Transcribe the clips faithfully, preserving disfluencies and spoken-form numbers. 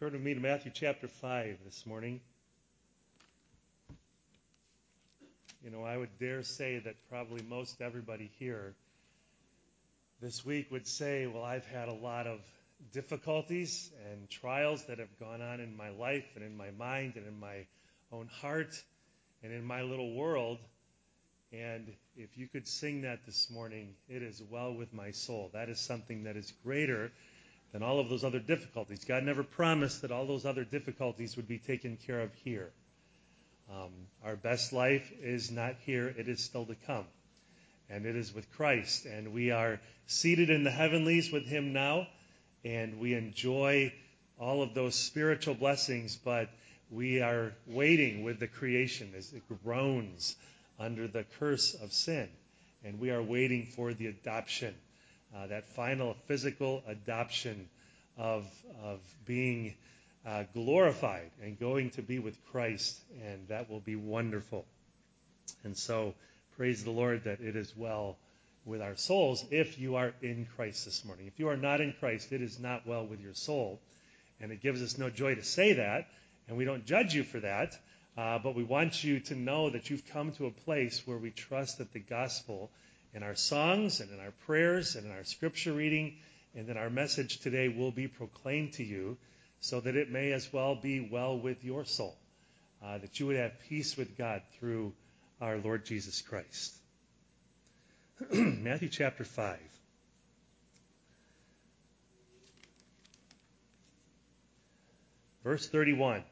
Turn with me to Matthew chapter five this morning. You know, I would dare say that probably most everybody here this week would say, well, I've had a lot of difficulties and trials that have gone on in my life and in my mind and in my own heart and in my little world. And if you could sing that this morning, it is well with my soul. That is something that is greater than all of those other difficulties. God never promised that all those other difficulties would be taken care of here. Um, our best life is not here. It is still to come. And it is with Christ. And we are seated in the heavenlies with him now. And we enjoy all of those spiritual blessings. But we are waiting with the creation as it groans under the curse of sin. And we are waiting for the adoption. Uh, that final physical adoption of, of being uh, glorified and going to be with Christ, and that will be wonderful. And so, praise the Lord that it is well with our souls if you are in Christ this morning. If you are not in Christ, it is not well with your soul. And it gives us no joy to say that, and we don't judge you for that, uh, but we want you to know that you've come to a place where we trust that the gospel in our songs and in our prayers and in our scripture reading and in our message today will be proclaimed to you so that it may as well be well with your soul, uh, that you would have peace with God through our Lord Jesus Christ. Matthew chapter five. Verse thirty-one.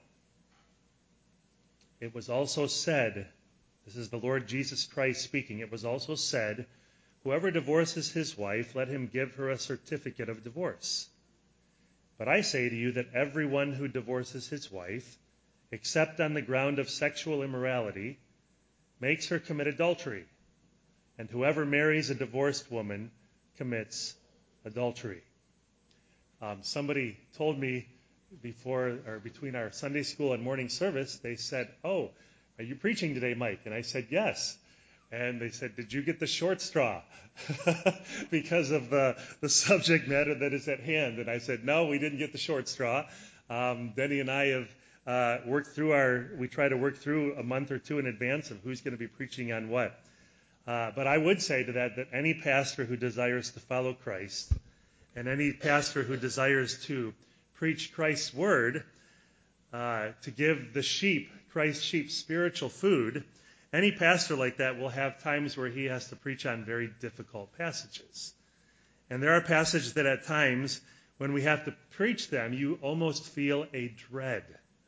It was also said, this is the Lord Jesus Christ speaking. It was also said, whoever divorces his wife, let him give her a certificate of divorce. But I say to you that everyone who divorces his wife, except on the ground of sexual immorality, makes her commit adultery. And whoever marries a divorced woman commits adultery. Um, somebody told me before or between our Sunday school and morning service, they said, oh, are you preaching today, Mike? And I said, yes. And they said, did you get the short straw? Because of the, the subject matter that is at hand. And I said, no, we didn't get the short straw. Um, Denny and I have uh, worked through our, we try to work through a month or two in advance of who's going to be preaching on what. Uh, but I would say to that that any pastor who desires to follow Christ and any pastor who desires to preach Christ's word, uh, to give the sheep, Christ's sheep, spiritual food, any pastor like that will have times where he has to preach on very difficult passages. And there are passages that at times, when we have to preach them, you almost feel a dread.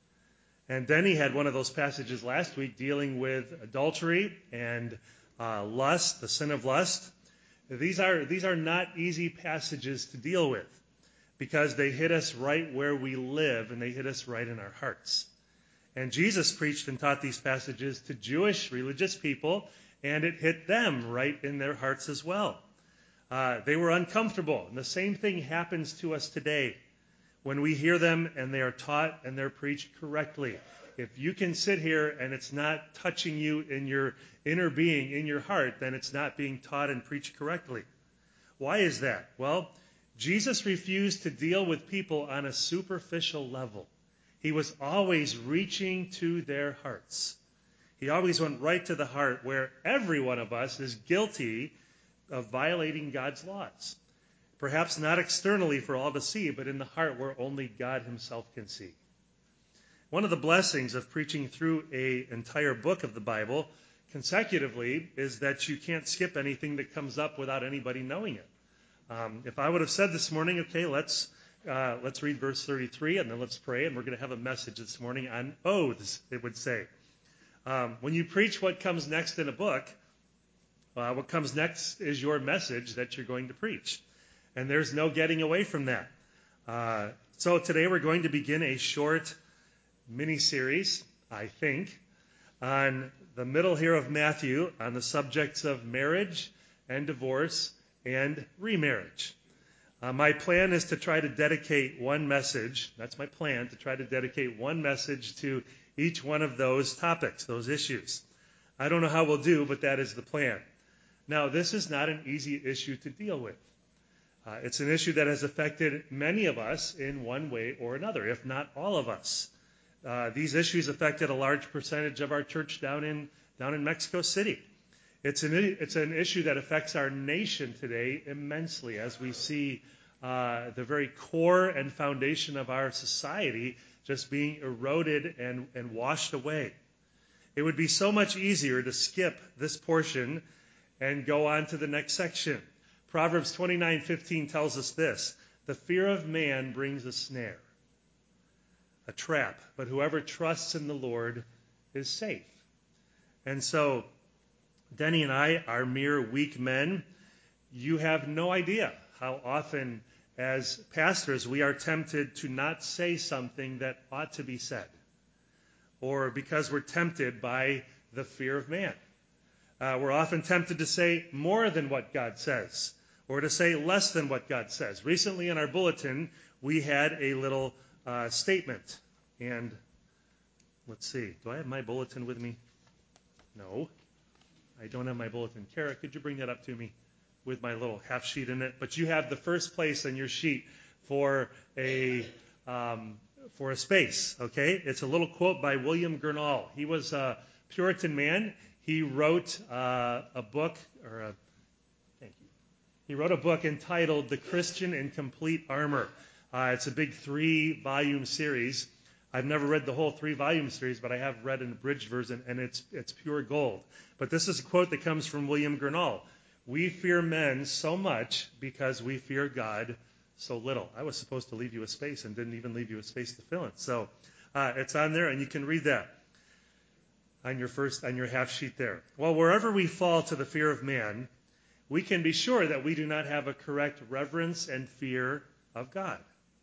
And Denny had one of those passages last week dealing with adultery and uh, lust, the sin of lust. These are, these are not easy passages to deal with because they hit us right where we live and they hit us right in our hearts. And Jesus preached and taught these passages to Jewish religious people, and it hit them right in their hearts as well. Uh, they were uncomfortable. And the same thing happens to us today when we hear them and they are taught and they're preached correctly. If you can sit here and it's not touching you in your inner being, in your heart, then it's not being taught and preached correctly. Why is that? Well, Jesus refused to deal with people on a superficial level. He was always reaching to their hearts. He always went right to the heart where every one of us is guilty of violating God's laws. Perhaps not externally for all to see, but in the heart where only God himself can see. One of the blessings of preaching through an entire book of the Bible consecutively is that you can't skip anything that comes up without anybody knowing it. Um, if I would have said this morning, okay, let's Uh, let's read verse thirty-three, and then let's pray, and we're going to have a message this morning on oaths, it would say. Um, when you preach what comes next in a book, uh, what comes next is your message that you're going to preach. And there's no getting away from that. Uh, so today we're going to begin a short mini-series, I think, on the middle here of Matthew, on the subjects of marriage and divorce and remarriage. Uh, my plan is to try to dedicate one message, that's my plan, to try to dedicate one message to each one of those topics, those issues. I don't know how we'll do, but that is the plan. Now, this is not an easy issue to deal with. Uh, it's an issue that has affected many of us in one way or another, if not all of us. Uh, these issues affected a large percentage of our church down in down in Mexico City. It's an it's an issue that affects our nation today immensely, as we see uh, the very core and foundation of our society just being eroded and, and washed away. It would be so much easier to skip this portion and go on to the next section. Proverbs twenty-nine fifteen tells us this: the fear of man brings a snare, a trap, but whoever trusts in the Lord is safe. And so, Denny and I are mere weak men. You have no idea how often, as pastors, we are tempted to not say something that ought to be said, or because we're tempted by the fear of man. Uh, we're often tempted to say more than what God says, or to say less than what God says. Recently in our bulletin, we had a little uh, statement. And let's see, do I have my bulletin with me? No, I don't have my bulletin. Kara, could you bring that up to me with my little half sheet in it? But you have the first place on your sheet for a um, for a space, okay? It's a little quote by William Gurnall. He was a Puritan man. He wrote uh, a book, or a, thank you. He wrote a book entitled The Christian in Complete Armor. Uh, it's a big three-volume series. I've never read the whole three-volume series, but I have read an abridged version, and it's it's pure gold. But this is a quote that comes from William Gurnall. We fear men so much because we fear God so little. I was supposed to leave you a space and didn't even leave you a space to fill it. So uh, it's on there, and you can read that on your first on your half sheet there. Well, wherever we fall to the fear of man, we can be sure that we do not have a correct reverence and fear of God.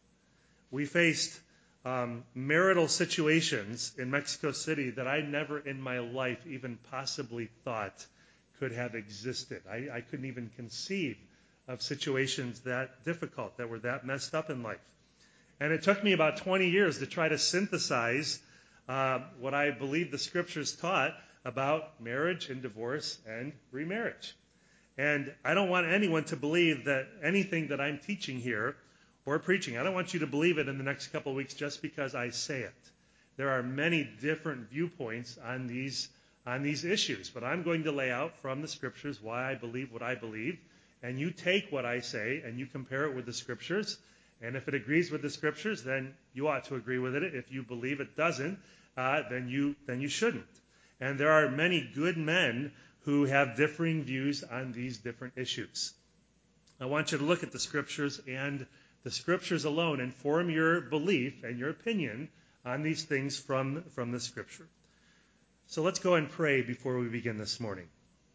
We faced um, marital situations in Mexico City that I never in my life even possibly thought could have existed. I, I couldn't even conceive of situations that difficult, that were that messed up in life. And it took me about twenty years to try to synthesize uh, what I believe the Scriptures taught about marriage and divorce and remarriage. And I don't want anyone to believe that anything that I'm teaching here or preaching, I don't want you to believe it in the next couple of weeks just because I say it. There are many different viewpoints on these on these issues, but I'm going to lay out from the Scriptures why I believe what I believe, and you take what I say and you compare it with the Scriptures, and if it agrees with the Scriptures, then you ought to agree with it. If you believe it doesn't, uh, then you then you shouldn't. And there are many good men who have differing views on these different issues. I want you to look at the Scriptures and the Scriptures alone and form your belief and your opinion on these things from, from the Scripture. So let's go and pray before we begin this morning.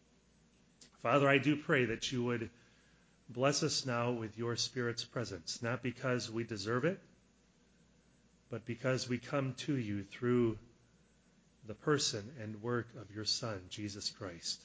Father, I do pray that you would bless us now with your Spirit's presence, not because we deserve it, but because we come to you through the person and work of your Son, Jesus Christ.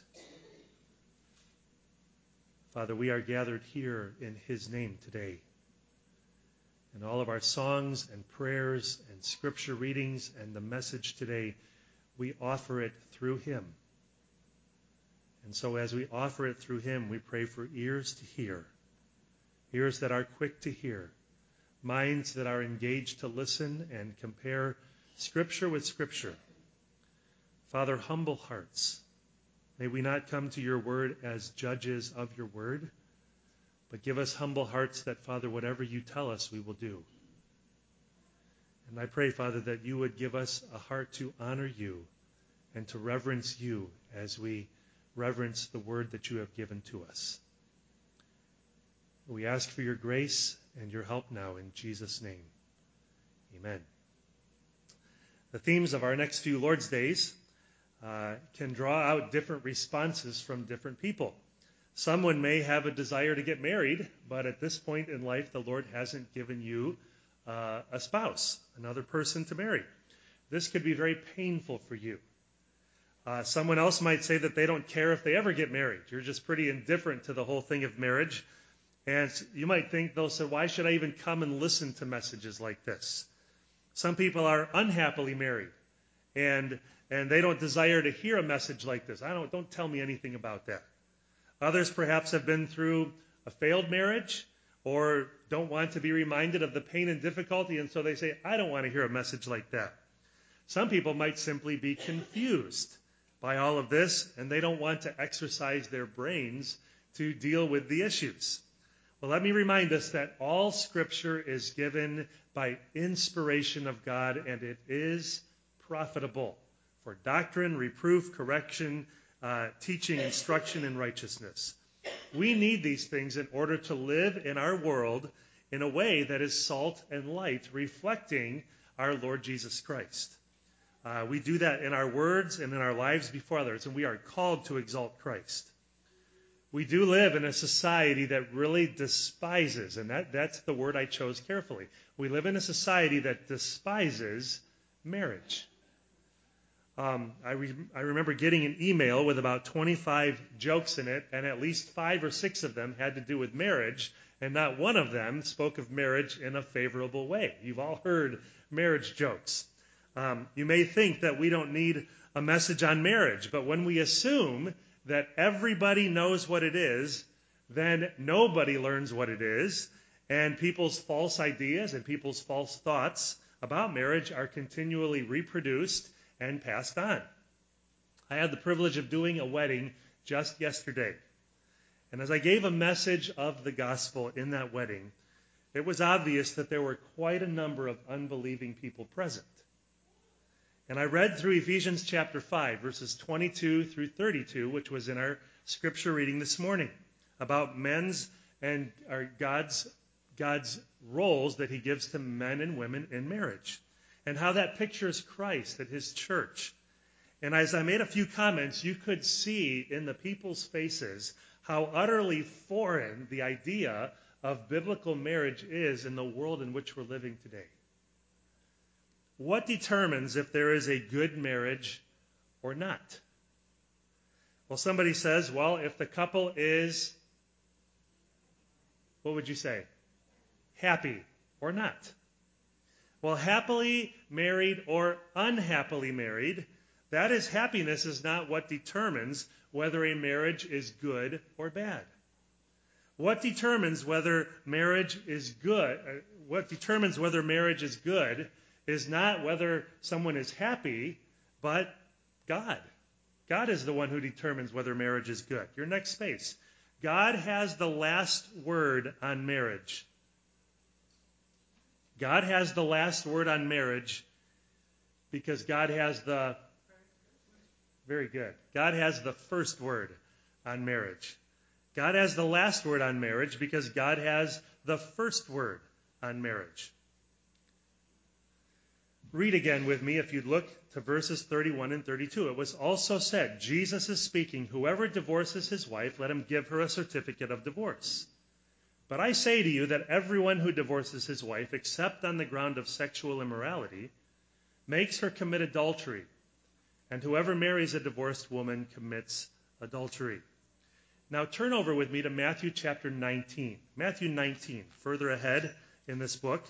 Father, we are gathered here in his name today. And all of our songs and prayers and scripture readings and the message today, we offer it through him. And so as we offer it through him, we pray for ears to hear, ears that are quick to hear, minds that are engaged to listen and compare Scripture with Scripture. Father, humble hearts. May we not come to your word as judges of your word, but give us humble hearts that, Father, whatever you tell us, we will do. And I pray, Father, that you would give us a heart to honor you and to reverence you as we reverence the word that you have given to us. We ask for your grace and your help now in Jesus' name. Amen. The themes of our next few Lord's Days uh, can draw out different responses from different people. Someone may have a desire to get married, but at this point in life, the Lord hasn't given you uh, a spouse, another person to marry. This could be very painful for you. Uh, someone else might say that they don't care if they ever get married. You're just pretty indifferent to the whole thing of marriage. And you might think, they'll say, why should I even come and listen to messages like this? Some people are unhappily married, and and they don't desire to hear a message like this. I don't, don't tell me anything about that. Others perhaps have been through a failed marriage, or don't want to be reminded of the pain and difficulty, and so they say, I don't want to hear a message like that. Some people might simply be confused by all of this, and they don't want to exercise their brains to deal with the issues. Well, let me remind us that all Scripture is given by inspiration of God, and it is profitable for doctrine, reproof, correction, uh, teaching, instruction, and righteousness. We need these things in order to live in our world in a way that is salt and light, reflecting our Lord Jesus Christ. Uh, we do that in our words and in our lives before others, and we are called to exalt Christ. We do live in a society that really despises, and that, that's the word I chose carefully. We live in a society that despises marriage. Um, I, re- I remember getting an email with about twenty-five jokes in it, and at least five or six of them had to do with marriage, and not one of them spoke of marriage in a favorable way. You've all heard marriage jokes. Um, you may think that we don't need a message on marriage, but when we assume that everybody knows what it is, then nobody learns what it is, and people's false ideas and people's false thoughts about marriage are continually reproduced and passed on. I had the privilege of doing a wedding just yesterday, and as I gave a message of the gospel in that wedding, it was obvious that there were quite a number of unbelieving people present. And I read through Ephesians chapter five, verses twenty-two through thirty-two, which was in our scripture reading this morning, about men's and our God's, God's roles that he gives to men and women in marriage, and how that pictures Christ and his church. And as I made a few comments, you could see in the people's faces how utterly foreign the idea of biblical marriage is in the world in which we're living today. What determines if there is a good marriage or not? Well, somebody says, well, if the couple is, what would you say? Happy or not? Well, happily married or unhappily married, that is, happiness is not what determines whether a marriage is good or bad. What determines whether marriage is good, uh, what determines whether marriage is good is not whether someone is happy, but God. God is the one who determines whether marriage is good. Your next space. God has the last word on marriage. God has the last word on marriage because God has the, very good, God has the first word on marriage. God has the last word on marriage because God has the first word on marriage. Read again with me if you'd look to verses thirty-one and thirty-two. It was also said, Jesus is speaking, whoever divorces his wife, let him give her a certificate of divorce. But I say to you that everyone who divorces his wife, except on the ground of sexual immorality, makes her commit adultery. And whoever marries a divorced woman commits adultery. Now turn over with me to Matthew chapter nineteen. Matthew nineteen, further ahead in this book.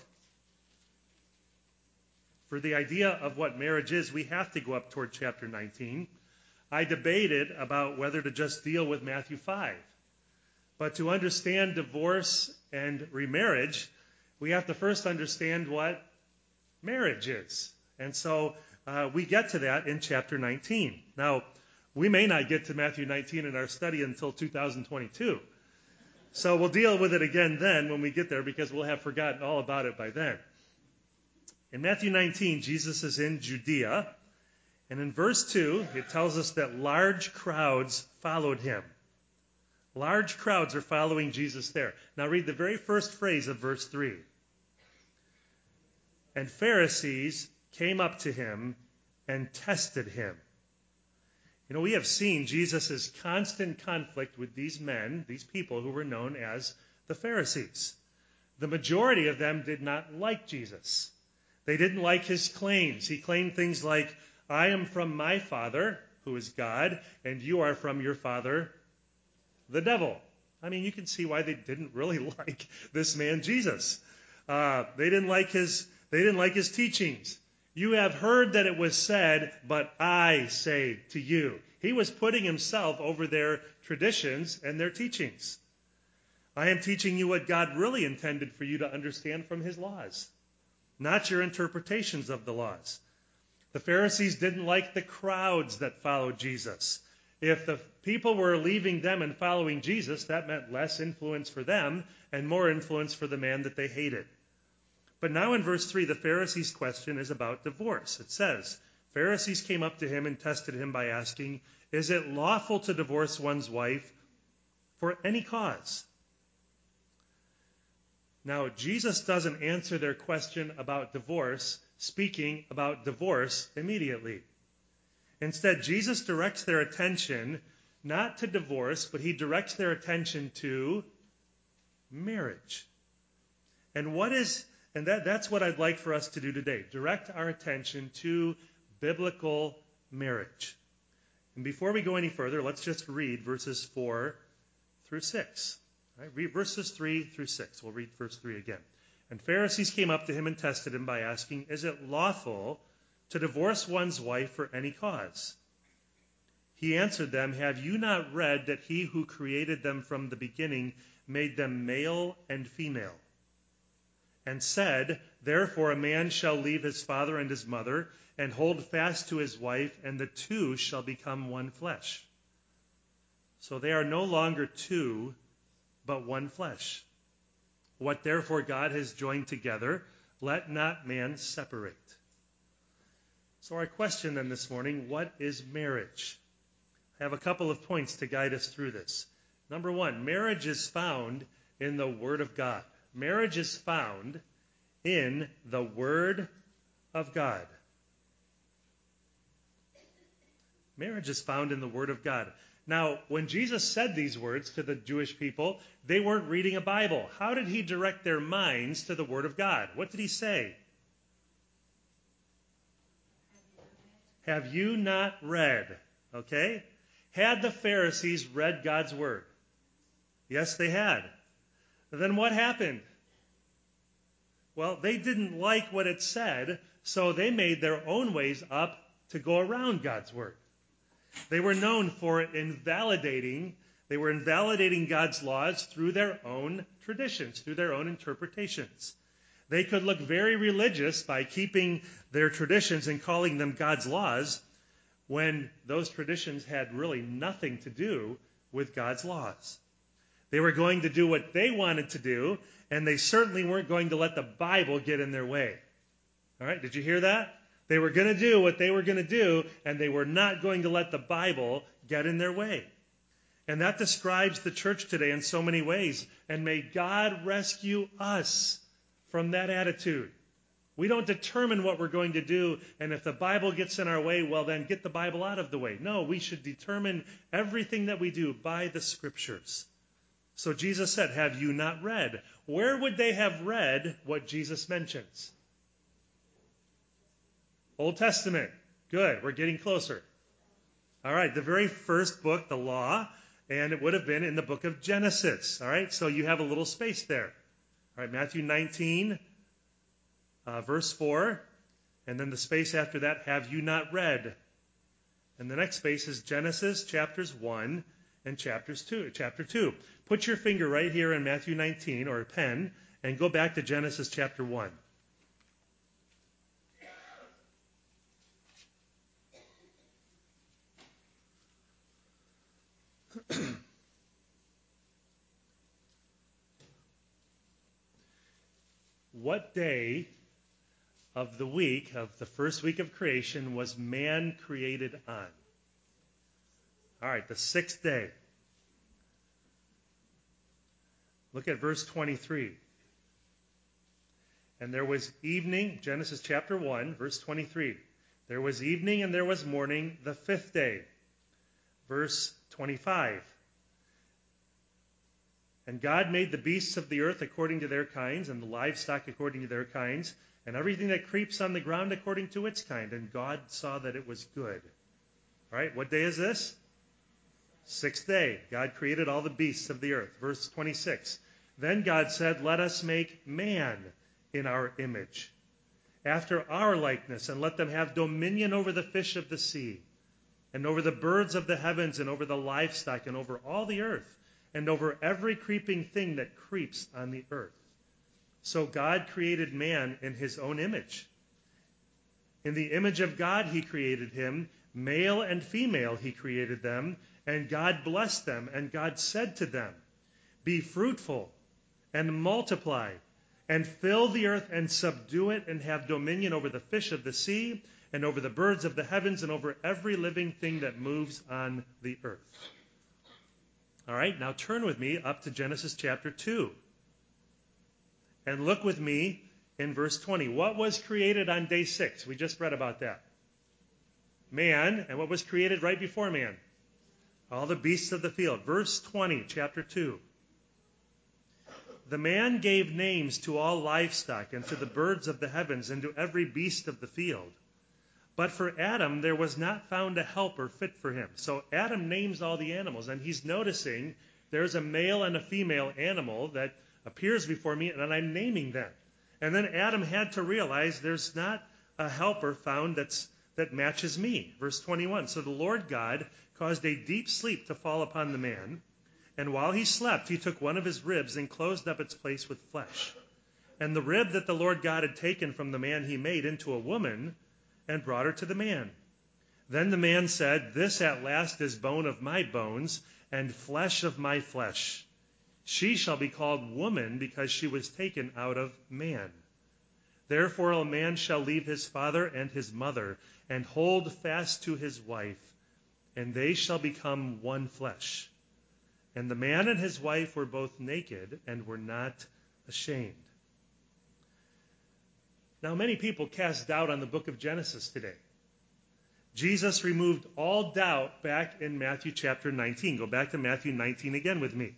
For the idea of what marriage is, we have to go up toward chapter nineteen. I debated about whether to just deal with Matthew five. But to understand divorce and remarriage, we have to first understand what marriage is. And so uh, we get to that in chapter nineteen. Now, we may not get to Matthew nineteen in our study until two thousand twenty-two. So we'll deal with it again then when we get there because we'll have forgotten all about it by then. In Matthew nineteen, Jesus is in Judea, and in verse two, it tells us that large crowds followed him. Large crowds are following Jesus there. Now read the very first phrase of verse three. And Pharisees came up to him and tested him. You know, we have seen Jesus' constant conflict with these men, these people who were known as the Pharisees. The majority of them did not like Jesus. They didn't like his claims. He claimed things like, I am from my Father, who is God, and you are from your father, the devil. I mean, you can see why they didn't really like this man, Jesus. Uh, they didn't like his, they didn't like his teachings. You have heard that it was said, but I say to you. He was putting himself over their traditions and their teachings. I am teaching you what God really intended for you to understand from his laws, not your interpretations of the laws. The Pharisees didn't like the crowds that followed Jesus. If the people were leaving them and following Jesus, that meant less influence for them and more influence for the man that they hated. But now in verse three, the Pharisees' question is about divorce. It says, Pharisees came up to him and tested him by asking, is it lawful to divorce one's wife for any cause? Now, Jesus doesn't answer their question about divorce, speaking about divorce immediately. Instead, Jesus directs their attention not to divorce, but he directs their attention to marriage. And what is, and that, that's what I'd like for us to do today. Direct our attention to biblical marriage. And before we go any further, let's just read verses four through six. Right, read verses three through six. We'll read verse three again. And Pharisees came up to him and tested him by asking, is it lawful to divorce one's wife for any cause? He answered them, have you not read that he who created them from the beginning made them male and female? And said, therefore a man shall leave his father and his mother and hold fast to his wife, and the two shall become one flesh. So they are no longer two, but one flesh. What therefore God has joined together, let not man separate. So our question then this morning, what is marriage? I have a couple of points to guide us through this. Number one, marriage is found in the Word of God. Marriage is found in the Word of God. Marriage is found in the Word of God. Now, when Jesus said these words to the Jewish people, they weren't reading a Bible. How did he direct their minds to the Word of God? What did he say? Have you not read? Okay? Had the Pharisees read God's Word? Yes, they had. Then what happened? Well, they didn't like what it said, so they made their own ways up to go around God's Word. They were known for invalidating, they were invalidating God's laws through their own traditions, through their own interpretations. They could look very religious by keeping their traditions and calling them God's laws when those traditions had really nothing to do with God's laws. They were going to do what they wanted to do, and they certainly weren't going to let the Bible get in their way. All right, did you hear that? They were going to do what they were going to do, and they were not going to let the Bible get in their way. And that describes the church today in so many ways. And may God rescue us from that attitude. We don't determine what we're going to do, and if the Bible gets in our way, well, then get the Bible out of the way. No, we should determine everything that we do by the Scriptures. So Jesus said, have you not read? Where would they have read what Jesus mentions? Old Testament. Good. We're getting closer. All right. The very first book, the law, and it would have been in the book of Genesis. All right. So you have a little space there. All right. Matthew nineteen, uh, verse four. And then the space after that, have you not read? And the next space is Genesis chapters one and chapters two, chapter two. Put your finger right here in Matthew nineteen, or a pen, and go back to Genesis chapter one. What day of the week, of the first week of creation, was man created on? All right, the sixth day. Look at verse twenty-three. And there was evening, Genesis chapter one, verse twenty-three. There was evening and there was morning, the fifth day. Verse twenty-five. And God made the beasts of the earth according to their kinds, and the livestock according to their kinds, and everything that creeps on the ground according to its kind. And God saw that it was good. All right, what day is this? Sixth day. God created all the beasts of the earth. Verse twenty-six. Then God said, let us make man in our image, after our likeness, and let them have dominion over the fish of the sea, and over the birds of the heavens, and over the livestock, and over all the earth, and over every creeping thing that creeps on the earth. So God created man in his own image. In the image of God he created him, male and female he created them, and God blessed them, and God said to them, "Be fruitful and multiply, and fill the earth and subdue it, and have dominion over the fish of the sea, and over the birds of the heavens, and over every living thing that moves on the earth." All right, now turn with me up to Genesis chapter two. And look with me in verse twenty. What was created on day six? We just read about that. Man. And what was created right before man? All the beasts of the field. Verse twenty, chapter two. The man gave names to all livestock, and to the birds of the heavens, and to every beast of the field. But for Adam there was not found a helper fit for him. So Adam names all the animals, and he's noticing there's a male and a female animal that appears before me, and I'm naming them. And then Adam had to realize there's not a helper found that's that matches me. Verse twenty-one, so the Lord God caused a deep sleep to fall upon the man, and while he slept, he took one of his ribs and closed up its place with flesh. And the rib that the Lord God had taken from the man he made into a woman, and brought her to the man. Then the man said, "This at last is bone of my bones, and flesh of my flesh. She shall be called woman, because she was taken out of man. Therefore a man shall leave his father and his mother, and hold fast to his wife, and they shall become one flesh. And the man and his wife were both naked, and were not ashamed." Now many people cast doubt on the book of Genesis today. Jesus removed all doubt back in Matthew chapter nineteen. Go back to Matthew nineteen again with me.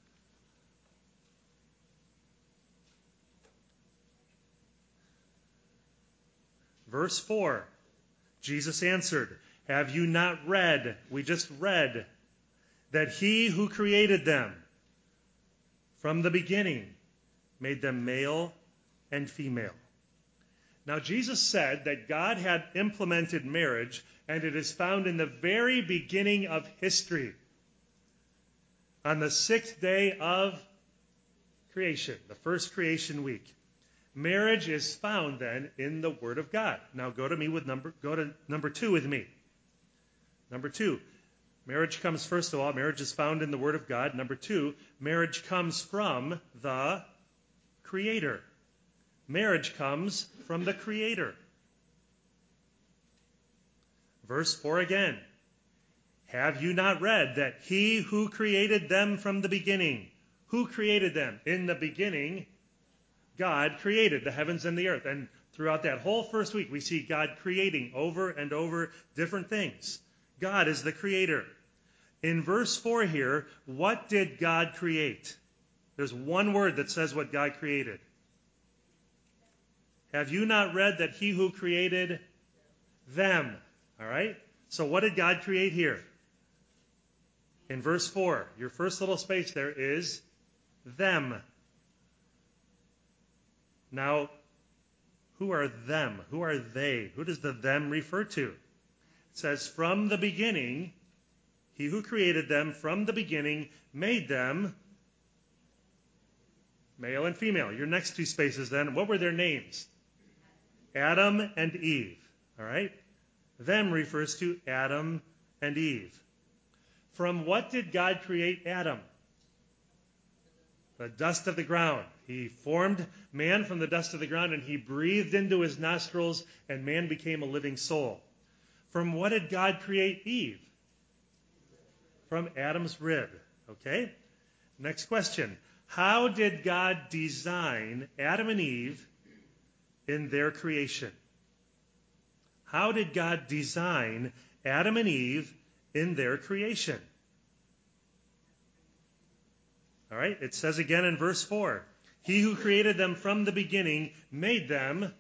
Verse four, Jesus answered, "Have you not read," we just read, "that he who created them from the beginning made them male and female?" Now Jesus said that God had implemented marriage, and it is found in the very beginning of history. On the sixth day of creation, the first creation week. Marriage is found then in the Word of God. Now go to me with number go to number two with me. Number two. Marriage comes first of all, marriage is found in the Word of God. Number two, marriage comes from the Creator. Marriage comes from the Creator. Verse four again. Have you not read that he who created them from the beginning? Who created them? In the beginning, God created the heavens and the earth. And throughout that whole first week, we see God creating over and over different things. God is the Creator. In verse four here, what did God create? There's one word that says what God created. Have you not read that he who created them? All right? So what did God create here? In verse four, your first little space there is them. Now, who are them? Who are they? Who does the them refer to? It says, from the beginning, he who created them from the beginning made them male and female. Your next two spaces then, what were their names? Adam and Eve. All right? Them refers to Adam and Eve. From what did God create Adam? The dust of the ground. He formed man from the dust of the ground, and he breathed into his nostrils, and man became a living soul. From what did God create Eve? From Adam's rib. Okay? Next question. How did God design Adam and Eve in their creation? How did God design Adam and Eve in their creation? All right, it says again in verse four, he who created them from the beginning made them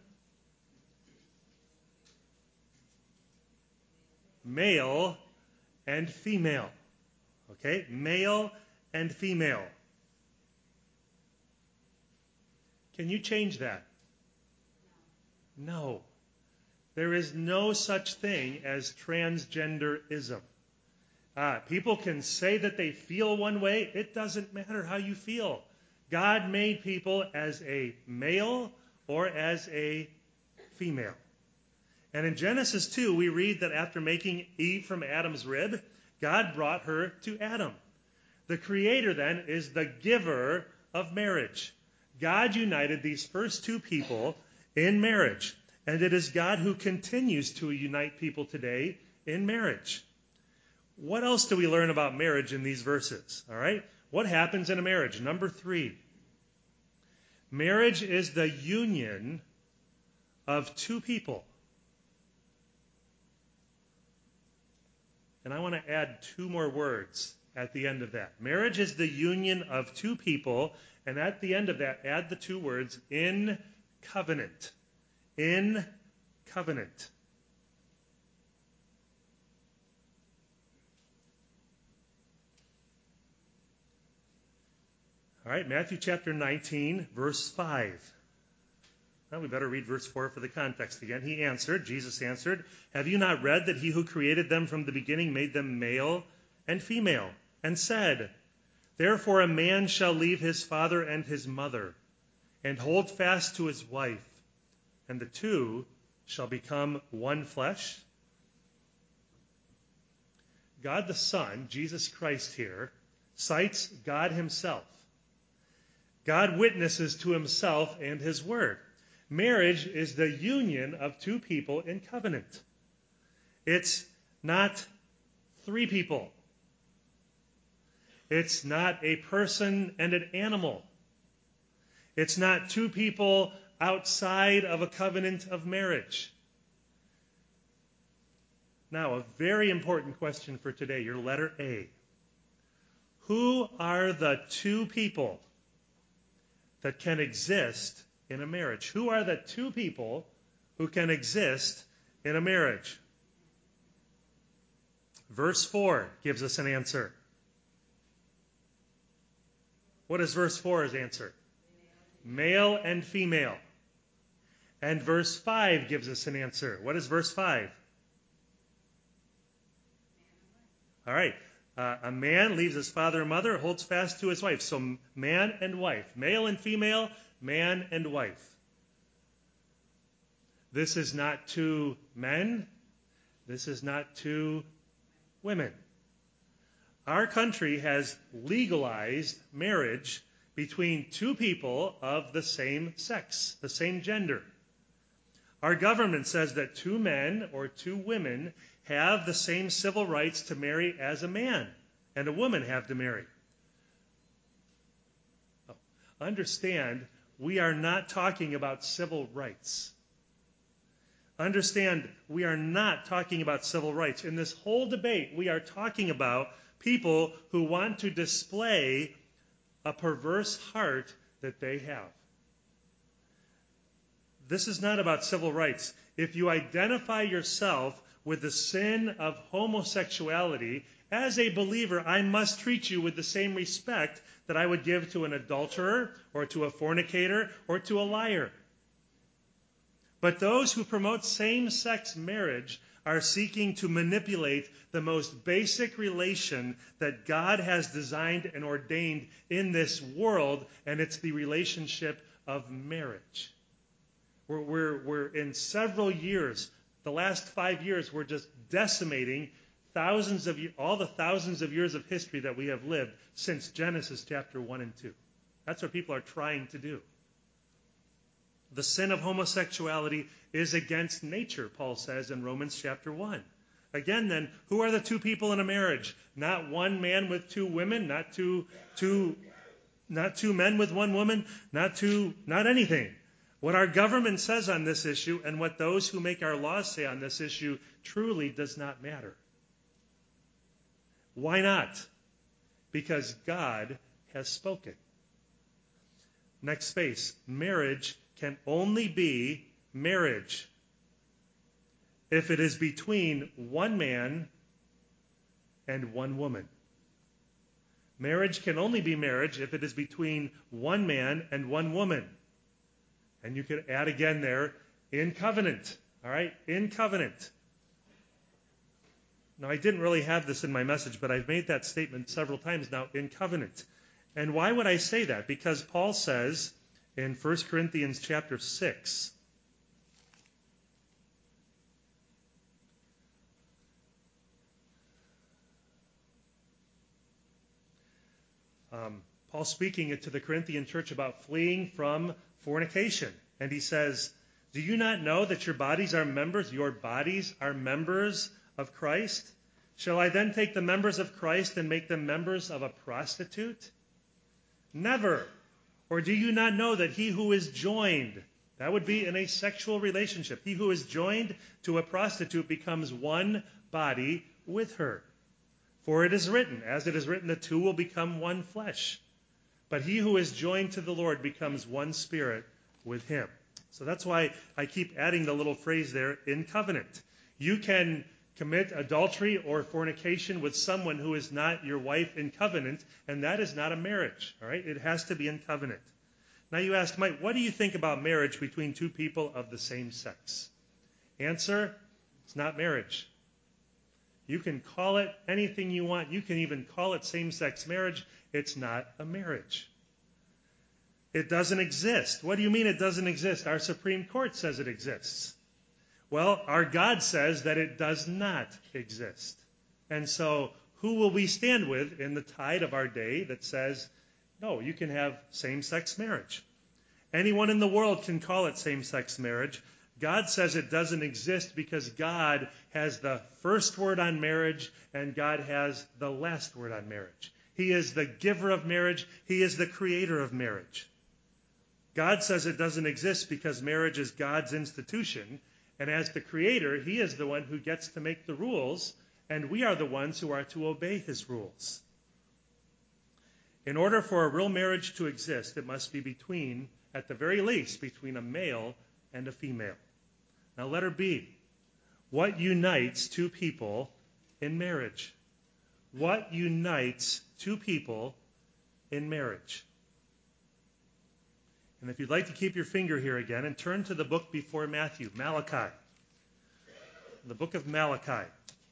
male and female. Okay, male and female. Can you change that? No. There is no such thing as transgenderism. Uh, people can say that they feel one way. It doesn't matter how you feel. God made people as a male or as a female. And in Genesis two, we read that after making Eve from Adam's rib, God brought her to Adam. The Creator then is the giver of marriage. God united these first two people in marriage. And it is God who continues to unite people today in marriage. What else do we learn about marriage in these verses? All right? What happens in a marriage? Number three. Marriage is the union of two people. And I want to add two more words at the end of that. Marriage is the union of two people, and at the end of that, add the two words, in covenant. In covenant. All right, Matthew chapter nineteen, verse five. Well, we better read verse four for the context again. He answered, Jesus answered, "Have you not read that he who created them from the beginning made them male and female, and said, 'Therefore a man shall leave his father and his mother, and hold fast to his wife, and the two shall become one flesh'?" God the Son, Jesus Christ here, cites God himself. God witnesses to himself and his word. Marriage is the union of two people in covenant. It's not three people. It's not a person and an animal. It's not two people outside of a covenant of marriage. Now, a very important question for today, your letter A. Who are the two people that can exist in a marriage? Who are the two people who can exist in a marriage? Verse four gives us an answer. What is verse four's answer? Male and female. And verse five gives us an answer. What is verse five? All right. Uh, a man leaves his father and mother, holds fast to his wife. So man and wife. Male and female, man and wife. This is not two men. This is not two women. Our country has legalized marriage between two people of the same sex, the same gender. Our government says that two men or two women have the same civil rights to marry as a man and a woman have to marry. Understand, we are not talking about civil rights. Understand, we are not talking about civil rights. In this whole debate, we are talking about people who want to display a perverse heart that they have. This is not about civil rights. If you identify yourself with the sin of homosexuality, as a believer, I must treat you with the same respect that I would give to an adulterer or to a fornicator or to a liar. But those who promote same-sex marriage are seeking to manipulate the most basic relation that God has designed and ordained in this world, and it's the relationship of marriage. We're, we're, we're in several years, the last five years, we're just decimating thousands of all the thousands of years of history that we have lived since Genesis chapter one and two. That's what people are trying to do. The sin of homosexuality is against nature, Paul says in Romans chapter one. Again, then, who are the two people in a marriage? Not one man with two women, not two, two, not two men with one woman, not two, not anything. What our government says on this issue and what those who make our laws say on this issue truly does not matter. Why not? Because God has spoken. Next space. Marriage can only be marriage if it is between one man and one woman. Marriage can only be marriage if it is between one man and one woman. And you could add again there, in covenant. All right? In covenant. Now, I didn't really have this in my message, but I've made that statement several times now, in covenant. And why would I say that? Because Paul says in First Corinthians chapter six, um, Paul speaking to the Corinthian church about fleeing from fornication. And he says, do you not know that your bodies are members, your bodies are members of Christ? Shall I then take the members of Christ and make them members of a prostitute? Never. Or do you not know that he who is joined, that would be in a sexual relationship, he who is joined to a prostitute becomes one body with her? For it is written, as it is written, the two will become one flesh. But he who is joined to the Lord becomes one spirit with him. So that's why I keep adding the little phrase there, in covenant. You can commit adultery or fornication with someone who is not your wife in covenant, and that is not a marriage. All right? It has to be in covenant. Now you ask, Mike, what do you think about marriage between two people of the same sex? Answer, it's not marriage. You can call it anything you want. You can even call it same-sex marriage. It's not a marriage. It doesn't exist. What do you mean it doesn't exist? Our Supreme Court says it exists. Well, our God says that it does not exist. And so who will we stand with in the tide of our day that says, no, you can have same-sex marriage? Anyone in the world can call it same-sex marriage. God says it doesn't exist because God has the first word on marriage and God has the last word on marriage. He is the giver of marriage. He is the creator of marriage. God says it doesn't exist because marriage is God's institution, and as the creator, he is the one who gets to make the rules, and we are the ones who are to obey his rules. In order for a real marriage to exist, it must be between, at the very least, between a male and a female. Now, letter B. What unites two people in marriage? What unites two people in marriage? And if you'd like to keep your finger here again and turn to the book before Matthew, Malachi. The book of Malachi.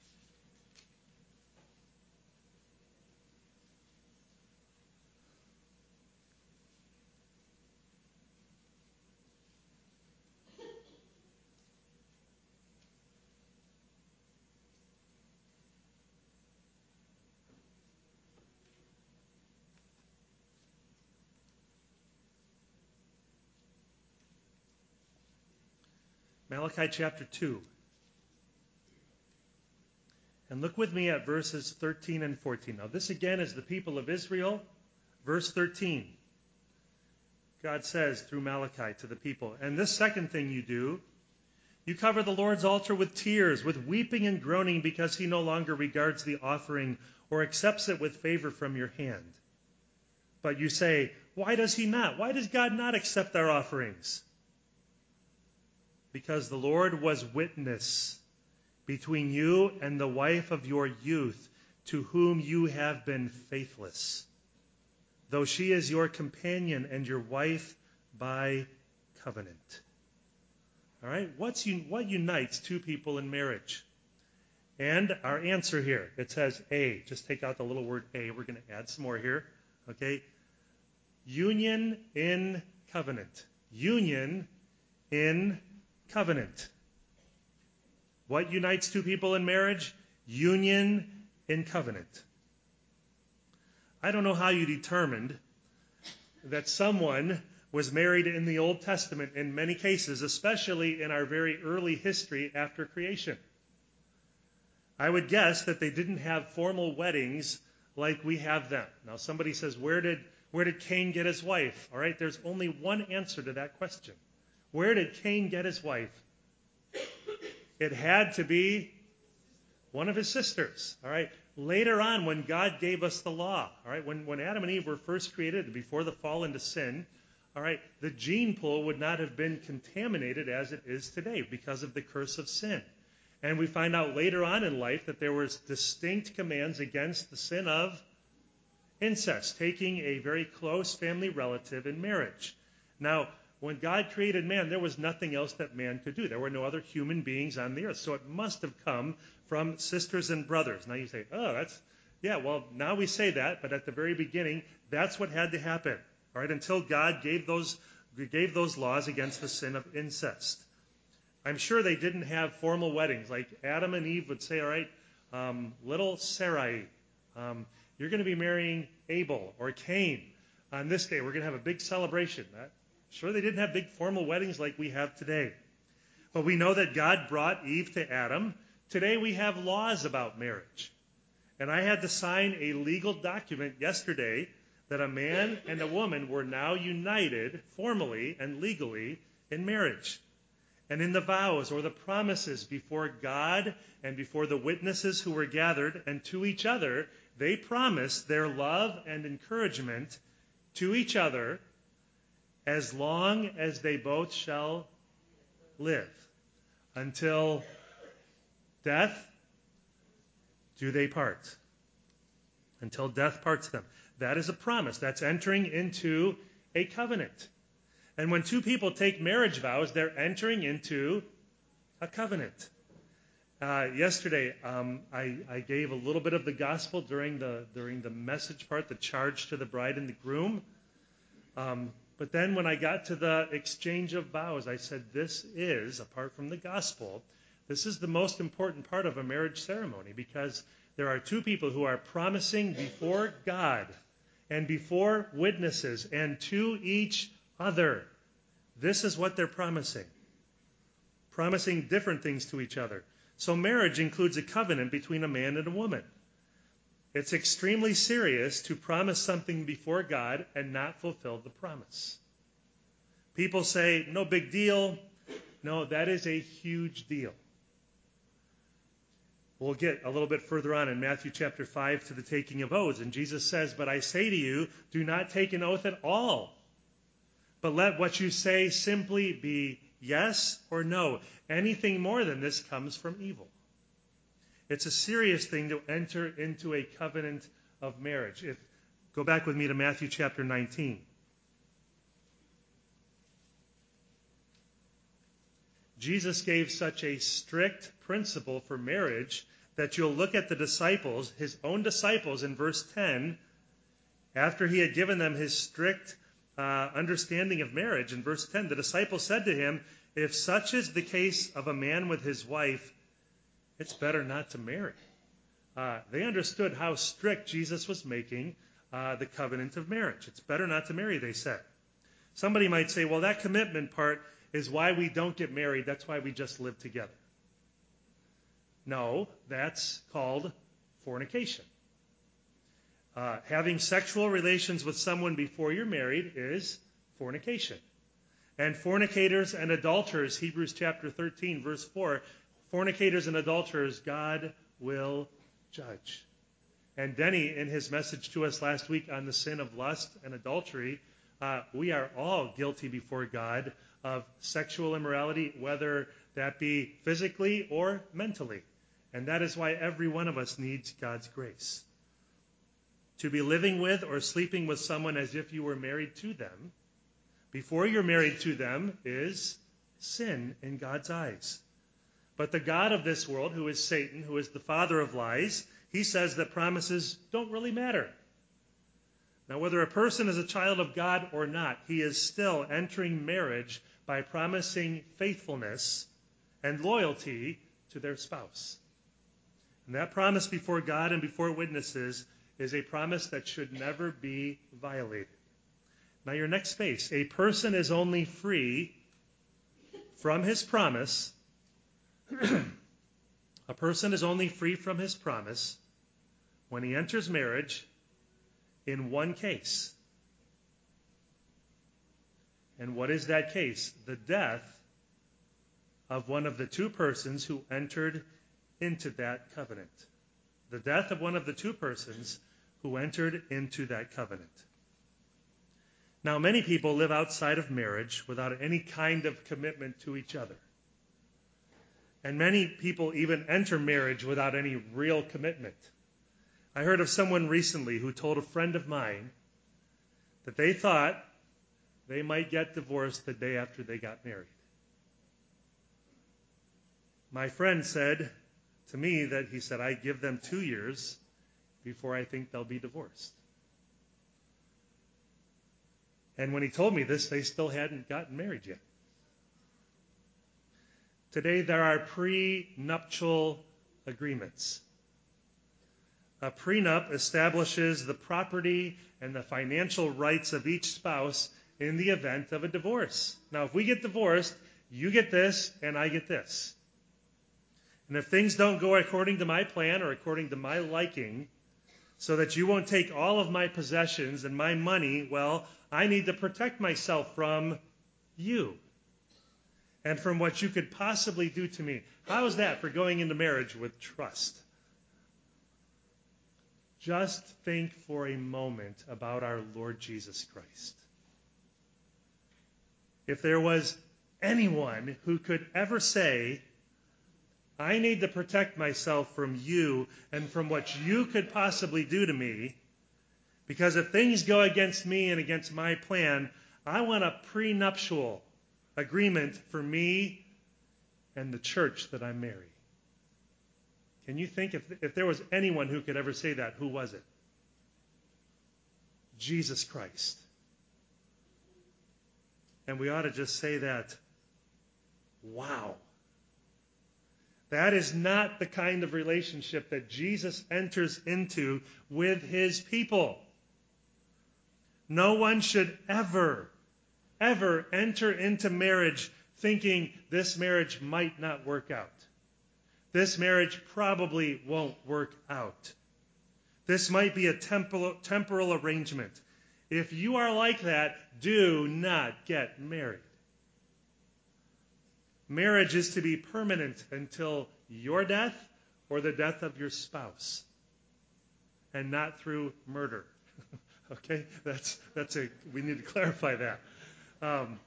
Malachi chapter two. And look with me at verses thirteen and fourteen. Now this again is the people of Israel. Verse thirteen. God says through Malachi to the people, and this second thing you do, you cover the Lord's altar with tears, with weeping and groaning, because he no longer regards the offering or accepts it with favor from your hand. But you say, why does he not? Why does God not accept our offerings? Because the Lord was witness between you and the wife of your youth, to whom you have been faithless, though she is your companion and your wife by covenant. All right, what's un- what unites two people in marriage? And our answer here, it says A. Just take out the little word A. We're going to add some more here. Okay? Union in covenant. Union in covenant. What unites two people in marriage? Union in covenant. I don't know how you determined that someone was married in the Old Testament in many cases, especially in our very early history after creation. I would guess that they didn't have formal weddings like we have them. Now somebody says, where did where did Cain get his wife? All right, there's only one answer to that question. Where did Cain get his wife? It had to be one of his sisters. All right. Later on, when God gave us the law, all right, when, when Adam and Eve were first created, before the fall into sin, all right, the gene pool would not have been contaminated as it is today because of the curse of sin. And we find out later on in life that there was distinct commands against the sin of incest, taking a very close family relative in marriage. Now, when God created man, there was nothing else that man could do. There were no other human beings on the earth. So it must have come from sisters and brothers. Now you say, oh, that's, yeah, well, now we say that, but at the very beginning, that's what had to happen, all right, until God gave those, gave those laws against the sin of incest. I'm sure they didn't have formal weddings. Like Adam and Eve would say, all right, um, little Sarai, um, you're going to be marrying Abel or Cain on this day. We're going to have a big celebration. I'm sure they didn't have big formal weddings like we have today. But we know that God brought Eve to Adam. Today we have laws about marriage. And I had to sign a legal document yesterday that a man and a woman were now united formally and legally in marriage. And in the vows or the promises before God and before the witnesses who were gathered and to each other, they promised their love and encouragement to each other as long as they both shall live. Until death do they part. Until death parts them. That is a promise. That's entering into a covenant. And when two people take marriage vows, they're entering into a covenant. Uh, yesterday, um, I, I gave a little bit of the gospel during the during the message part, the charge to the bride and the groom. Um, but then when I got to the exchange of vows, I said, this is, apart from the gospel, this is the most important part of a marriage ceremony, because there are two people who are promising before God and before witnesses and to each other. This is what they're promising. Promising different things to each other. So marriage includes a covenant between a man and a woman. It's extremely serious to promise something before God and not fulfill the promise. People say, no big deal. No, that is a huge deal. We'll get a little bit further on in Matthew chapter five to the taking of oaths. And Jesus says, but I say to you, do not take an oath at all. But let what you say simply be yes or no. Anything more than this comes from evil. It's a serious thing to enter into a covenant of marriage. If, go back with me to Matthew chapter nineteen. Jesus gave such a strict principle for marriage that you'll look at the disciples, his own disciples in verse ten, after he had given them his strict uh, understanding of marriage. In verse ten, the disciples said to him, if such is the case of a man with his wife, it's better not to marry. Uh, they understood how strict Jesus was making uh, the covenant of marriage. It's better not to marry, they said. Somebody might say, well, that commitment part is why we don't get married. That's why we just live together. No, that's called fornication. Uh, having sexual relations with someone before you're married is fornication. And fornicators and adulterers, Hebrews chapter thirteen, verse four, fornicators and adulterers, God will judge. And Denny, in his message to us last week on the sin of lust and adultery, uh, we are all guilty before God of sexual immorality, whether that be physically or mentally. And that is why every one of us needs God's grace. To be living with or sleeping with someone as if you were married to them, before you're married to them, is sin in God's eyes. But the God of this world, who is Satan, who is the father of lies, he says that promises don't really matter. Now, whether a person is a child of God or not, he is still entering marriage by promising faithfulness and loyalty to their spouse. And that promise before God and before witnesses is a promise that should never be violated. Now, your next space. A person is only free from his promise. A person is only free from his promise when he enters marriage in one case. And what is that case? The death of one of the two persons who entered into that covenant. The death of one of the two persons who entered into that covenant. Now, many people live outside of marriage without any kind of commitment to each other. And many people even enter marriage without any real commitment. I heard of someone recently who told a friend of mine that they thought they might get divorced the day after they got married. My friend said to me that he said, I give them two years before I think they'll be divorced. And when he told me this, they still hadn't gotten married yet. Today there are prenuptial agreements. A prenup establishes the property and the financial rights of each spouse in the event of a divorce. Now, if we get divorced, you get this and I get this. And if things don't go according to my plan or according to my liking, so that you won't take all of my possessions and my money, well, I need to protect myself from you and from what you could possibly do to me. How is that for going into marriage with trust? Just think for a moment about our Lord Jesus Christ. If there was anyone who could ever say, I need to protect myself from you and from what you could possibly do to me, because if things go against me and against my plan, I want a prenuptial agreement for me and the church that I marry. Can you think if, if there was anyone who could ever say that, who was it? Jesus Christ. And we ought to just say that, wow. That is not the kind of relationship that Jesus enters into with his people. No one should ever, ever enter into marriage thinking this marriage might not work out. This marriage probably won't work out. This might be a temporal, temporal arrangement. If you are like that, do not get married. Marriage is to be permanent until your death or the death of your spouse, and not through murder. Okay, that's that's a we need to clarify that. Um,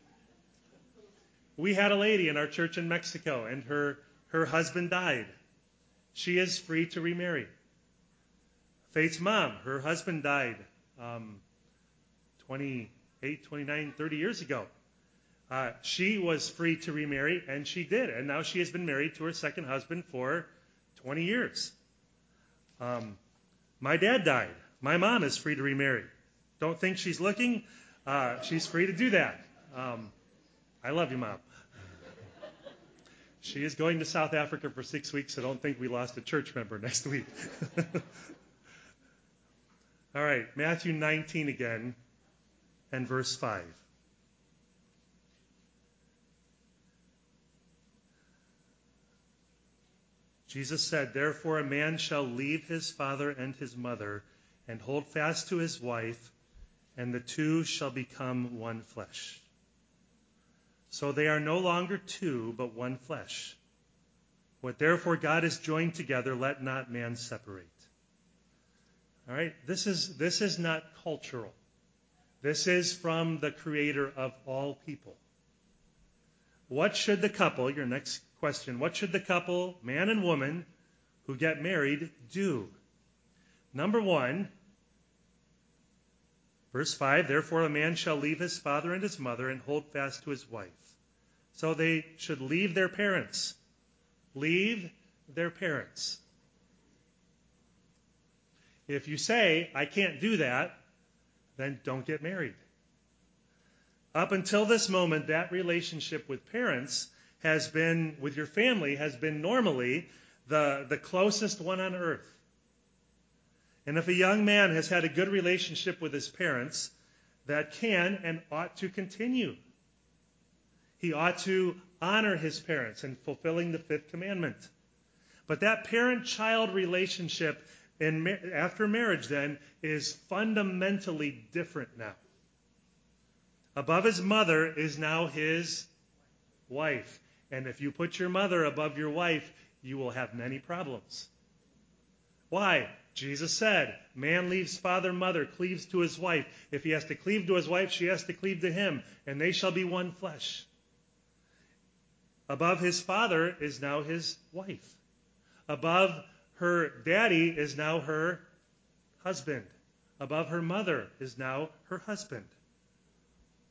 we had a lady in our church in Mexico, and her her husband died. She is free to remarry. Faith's mom, her husband died um, twenty-eight, twenty-nine, thirty years ago. Uh, she was free to remarry, and she did. And now she has been married to her second husband for twenty years. Um, my dad died. My mom is free to remarry. Don't think she's looking. Uh, she's free to do that. Um, I love you, Mom. She is going to South Africa for six weeks, so don't think we lost a church member next week. All right, Matthew nineteen again, and verse five. Jesus said, therefore a man shall leave his father and his mother and hold fast to his wife, and the two shall become one flesh. So they are no longer two, but one flesh. What therefore God has joined together, let not man separate. All right, this is this is not cultural. This is from the Creator of all people. What should the couple, your next question, what should the couple, man and woman, who get married do? Number one, verse five, therefore a man shall leave his father and his mother and hold fast to his wife. So they should leave their parents. Leave their parents. If you say, I can't do that, then don't get married. Up until this moment, that relationship with parents has been, with your family, has been normally the, the closest one on earth. And if a young man has had a good relationship with his parents, that can and ought to continue. He ought to honor his parents in fulfilling the fifth commandment. But that parent-child relationship in, after marriage, then, is fundamentally different now. Above his mother is now his wife. And if you put your mother above your wife, you will have many problems. Why? Jesus said, man leaves father and mother, cleaves to his wife. If he has to cleave to his wife, she has to cleave to him, and they shall be one flesh. Above his father is now his wife. Above her daddy is now her husband. Above her mother is now her husband.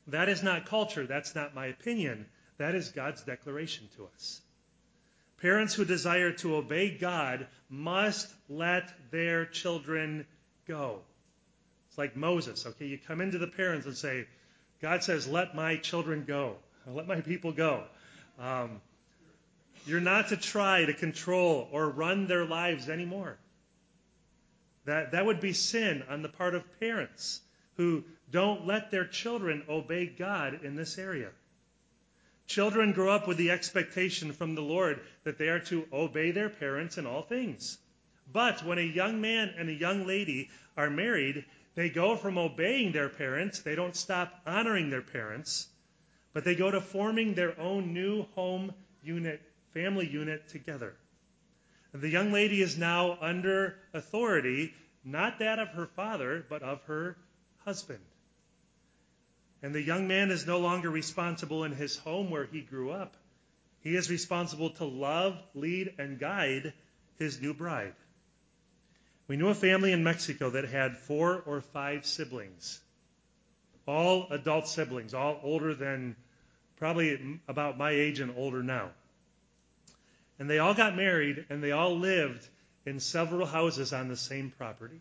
That is not culture. That's not my opinion. That is God's declaration to us. Parents who desire to obey God must let their children go. It's like Moses, okay? You come into the parents and say, God says, let my children go. Let my people go. Um, you're not to try to control or run their lives anymore. That, that would be sin on the part of parents who don't let their children obey God in this area. Children grow up with the expectation from the Lord that they are to obey their parents in all things. But when a young man and a young lady are married, they go from obeying their parents, they don't stop honoring their parents, but they go to forming their own new home unit, family unit together. The young lady is now under authority, not that of her father, but of her husband. And the young man is no longer responsible in his home where he grew up. He is responsible to love, lead, and guide his new bride. We knew a family in Mexico that had four or five siblings, all adult siblings, all older than probably about my age and older now. And they all got married, and they all lived in several houses on the same property.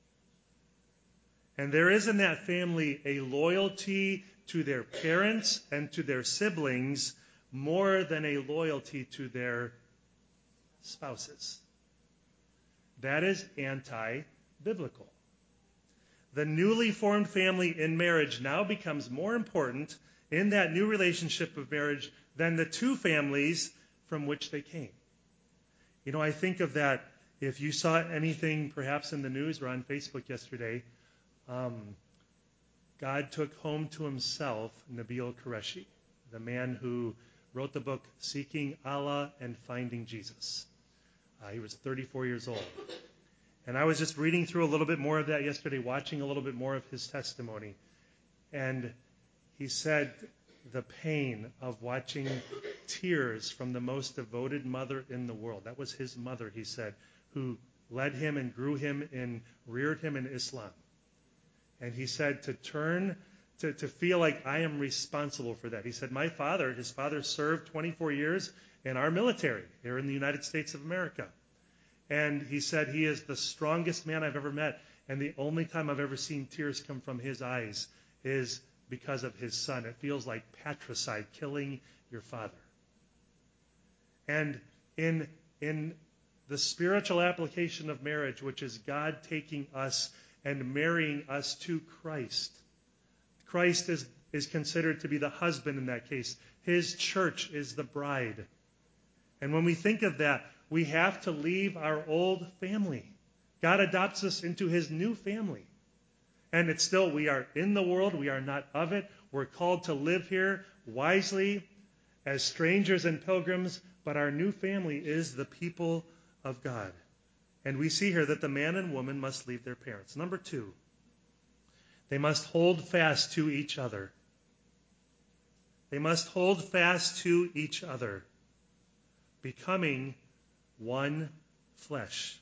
And there is in that family a loyalty to their parents and to their siblings more than a loyalty to their spouses. That is anti-biblical. The newly formed family in marriage now becomes more important in that new relationship of marriage than the two families from which they came. You know, I think of that, if you saw anything perhaps in the news or on Facebook yesterday, um, God took home to himself Nabil Qureshi, the man who wrote the book Seeking Allah and Finding Jesus. Uh, he was thirty-four years old. And I was just reading through a little bit more of that yesterday, watching a little bit more of his testimony. And he said the pain of watching tears from the most devoted mother in the world. That was his mother, he said, who led him and grew him and reared him in Islam. And he said to turn, to, to feel like I am responsible for that. He said, my father, his father served twenty-four years in our military here in the United States of America. And he said he is the strongest man I've ever met. And the only time I've ever seen tears come from his eyes is because of his son. It feels like patricide, killing your father. And in, in the spiritual application of marriage, which is God taking us and marrying us to Christ, Christ is, is considered to be the husband in that case. His church is the bride. And when we think of that, we have to leave our old family. God adopts us into his new family. And it's still, we are in the world, we are not of it. We're called to live here wisely as strangers and pilgrims, but our new family is the people of God. And we see here that the man and woman must leave their parents. Number two, they must hold fast to each other. They must hold fast to each other, becoming one flesh.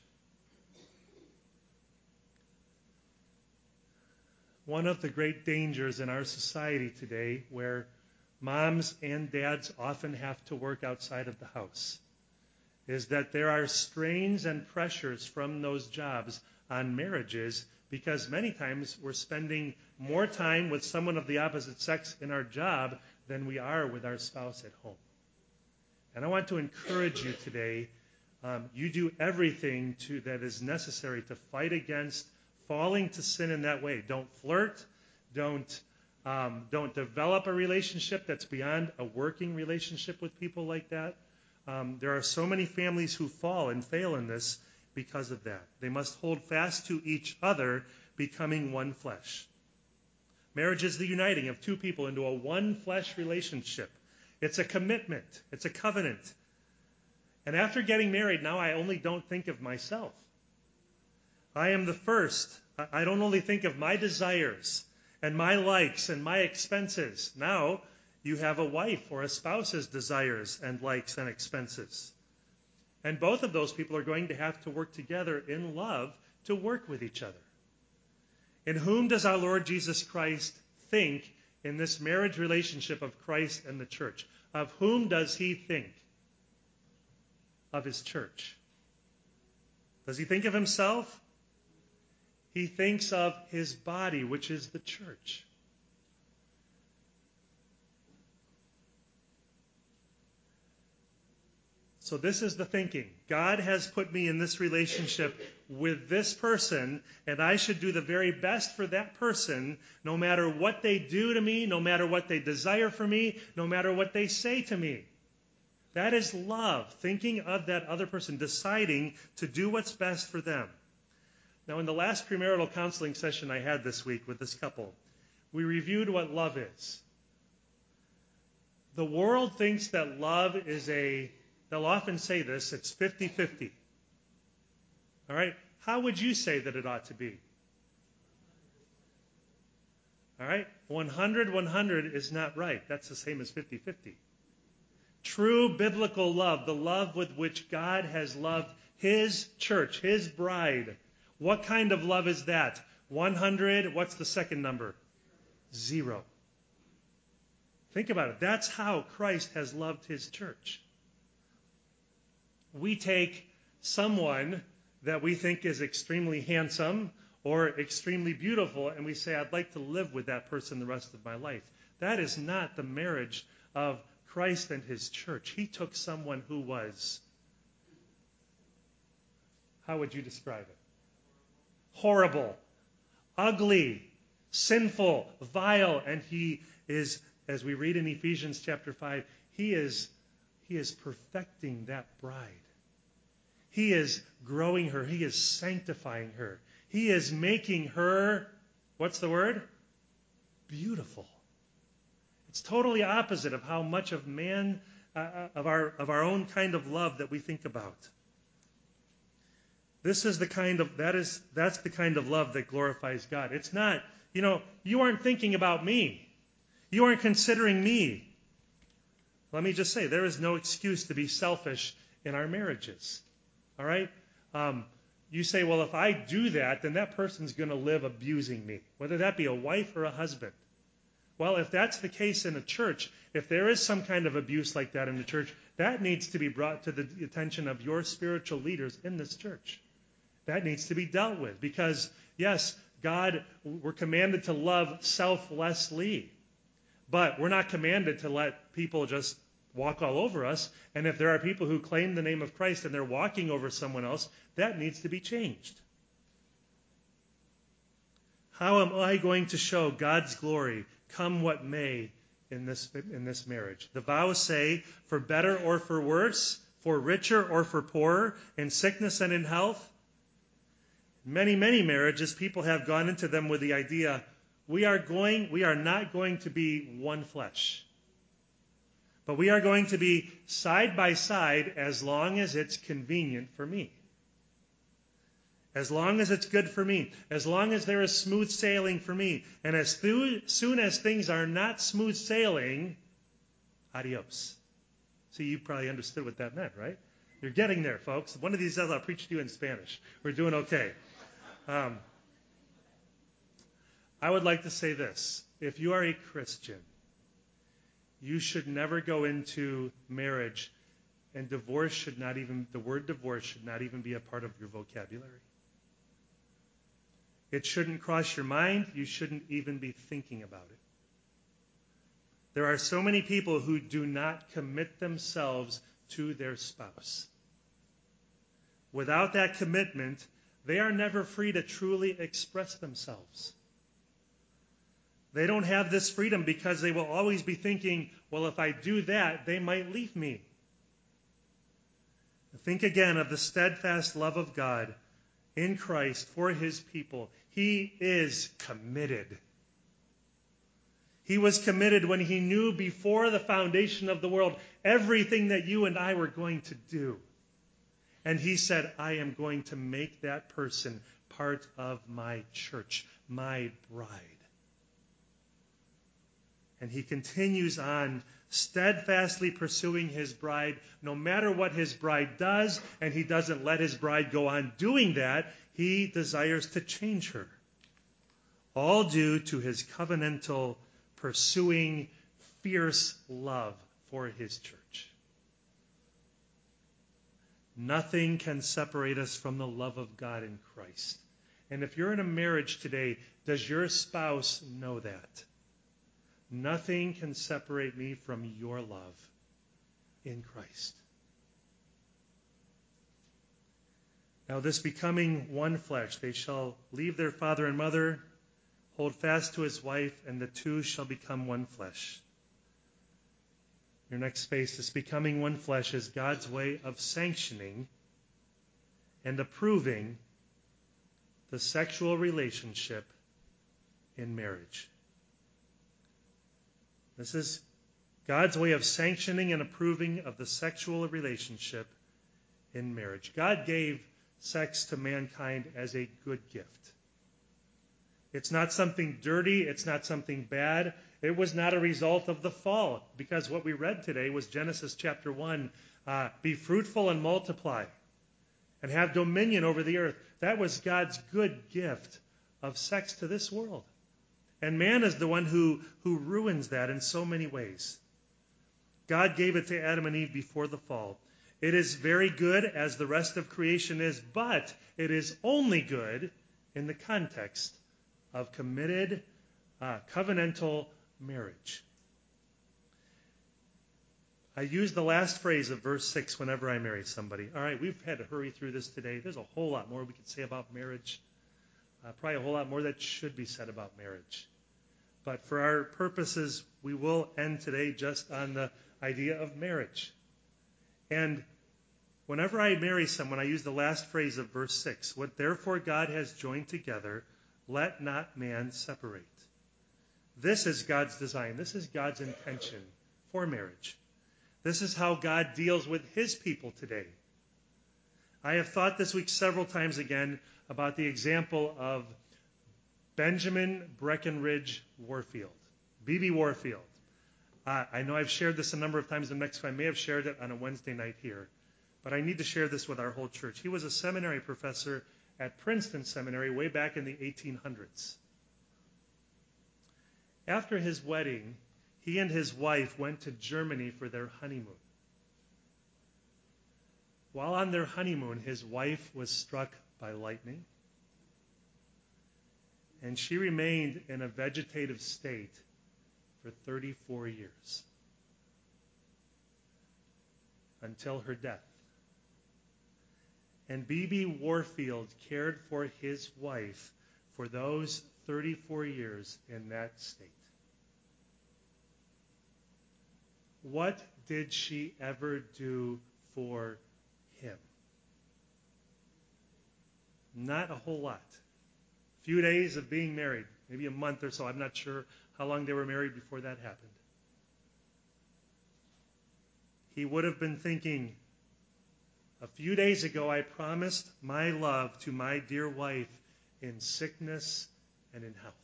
One of the great dangers in our society today, where moms and dads often have to work outside of the house, is that there are strains and pressures from those jobs on marriages, because many times we're spending more time with someone of the opposite sex in our job than we are with our spouse at home. And I want to encourage you today, um, you do everything to, that is necessary to fight against falling to sin in that way. Don't flirt. Don't, um, don't develop a relationship that's beyond a working relationship with people like that. Um, there are so many families who fall and fail in this because of that. They must hold fast to each other, becoming one flesh. Marriage is the uniting of two people into a one flesh relationship. It's a commitment. It's a covenant. And after getting married, now I only don't think of myself. I am the first. I don't only think of my desires and my likes and my expenses. Now you have a wife or a spouse's desires and likes and expenses. And both of those people are going to have to work together in love to work with each other. In whom does our Lord Jesus Christ think in this marriage relationship of Christ and the church. Of whom does he think? Of his church. Does he think of himself? He thinks of his body, which is the church. So this is the thinking. God has put me in this relationship with this person, and I should do the very best for that person, no matter what they do to me, no matter what they desire for me, no matter what they say to me. That is love, thinking of that other person, deciding to do what's best for them. Now, in the last premarital counseling session I had this week with this couple, we reviewed what love is. The world thinks that love is a, they'll often say this, it's fifty-fifty. All right? How would you say that it ought to be? All right? one hundred one hundred is not right. That's the same as fifty-fifty. True biblical love, the love with which God has loved his church, his bride. What kind of love is that? one hundred, what's the second number? Zero. Think about it. That's how Christ has loved his church. We take someone that we think is extremely handsome or extremely beautiful, and we say, I'd like to live with that person the rest of my life. That is not the marriage of Christ and his church. He took someone who was, how would you describe it? Horrible, ugly, sinful, vile, and he is, as we read in Ephesians chapter five, he is, he is perfecting that bride. He is growing her. He is sanctifying her. He is making her, what's the word? Beautiful. It's totally opposite of how much of man, uh, of our of our own kind of love that we think about. This is the kind of, that is, that's the kind of love that glorifies God. It's not, you know, you aren't thinking about me. You aren't considering me. Let me just say, there is no excuse to be selfish in our marriages. All right? Um, you say, well, if I do that, then that person's going to live abusing me, whether that be a wife or a husband. Well, if that's the case in a church, if there is some kind of abuse like that in the church, that needs to be brought to the attention of your spiritual leaders in this church. That needs to be dealt with because, yes, God, we're commanded to love selflessly, but we're not commanded to let people just walk all over us. And if there are people who claim the name of Christ and they're walking over someone else, that needs to be changed. How am I going to show God's glory, come what may, in this, in this marriage? The vows say, for better or for worse, for richer or for poorer, in sickness and in health. Many, many marriages, people have gone into them with the idea, we are going, we are not going to be one flesh. But we are going to be side by side as long as it's convenient for me. As long as it's good for me. As long as there is smooth sailing for me. And as th- soon as things are not smooth sailing, adios. See, you probably understood what that meant, right? You're getting there, folks. One of these days I'll preach to you in Spanish. We're doing okay. Um, I would like to say this. If you are a Christian, you should never go into marriage, and divorce should not even, the word divorce should not even be a part of your vocabulary. It shouldn't cross your mind. You shouldn't even be thinking about it. There are so many people who do not commit themselves to their spouse. Without that commitment, they are never free to truly express themselves. They don't have this freedom because they will always be thinking, well, if I do that, they might leave me. Think again of the steadfast love of God in Christ for his people. He is committed. He was committed when he knew before the foundation of the world everything that you and I were going to do. And he said, I am going to make that person part of my church, my bride. And he continues on steadfastly pursuing his bride, no matter what his bride does, and he doesn't let his bride go on doing that. He desires to change her, all due to his covenantal pursuing fierce love for his church. Nothing can separate us from the love of God in Christ. And if you're in a marriage today, does your spouse know that? Nothing can separate me from your love in Christ. Now this becoming one flesh, they shall leave their father and mother, hold fast to his wife, and the two shall become one flesh. Your next space, this becoming one flesh is God's way of sanctioning and approving the sexual relationship in marriage. This is God's way of sanctioning and approving of the sexual relationship in marriage. God gave sex to mankind as a good gift. It's not something dirty. It's not something bad. It was not a result of the fall, because what we read today was Genesis chapter one, uh, be fruitful and multiply and have dominion over the earth. That was God's good gift of sex to this world. And man is the one who, who ruins that in so many ways. God gave it to Adam and Eve before the fall. It is very good as the rest of creation is, but it is only good in the context of committed, uh, covenantal marriage. I use the last phrase of verse six whenever I marry somebody. All right, we've had to hurry through this today. There's a whole lot more we could say about marriage. Uh, probably a whole lot more that should be said about marriage. But for our purposes, we will end today just on the idea of marriage. And whenever I marry someone, I use the last phrase of verse six. What therefore God has joined together, let not man separate. This is God's design. This is God's intention for marriage. This is how God deals with his people today. I have thought this week several times again about the example of Benjamin Breckinridge Warfield, B B Warfield. Uh, I know I've shared this a number of times in Mexico. I may have shared it on a Wednesday night here. But I need to share this with our whole church. He was a seminary professor at Princeton Seminary way back in the eighteen hundreds. After his wedding, he and his wife went to Germany for their honeymoon. While on their honeymoon, his wife was struck by lightning, and she remained in a vegetative state for thirty-four years until her death. And B B Warfield cared for his wife for those thirty-four years in that state. What did she ever do for him? Not a whole lot. A few days of being married, maybe a month or so. I'm not sure how long they were married before that happened. He would have been thinking, a few days ago I promised my love to my dear wife in sickness and in health,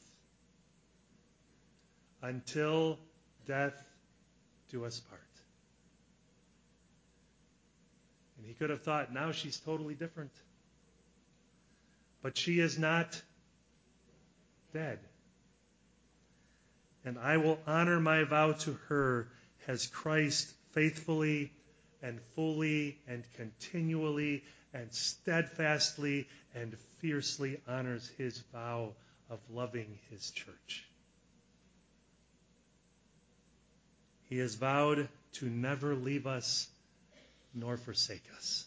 until death do us part. And he could have thought, now she's totally different. But she is not dead. And I will honor my vow to her as Christ faithfully and fully and continually and steadfastly and fiercely honors his vow of loving his church. He has vowed to never leave us nor forsake us.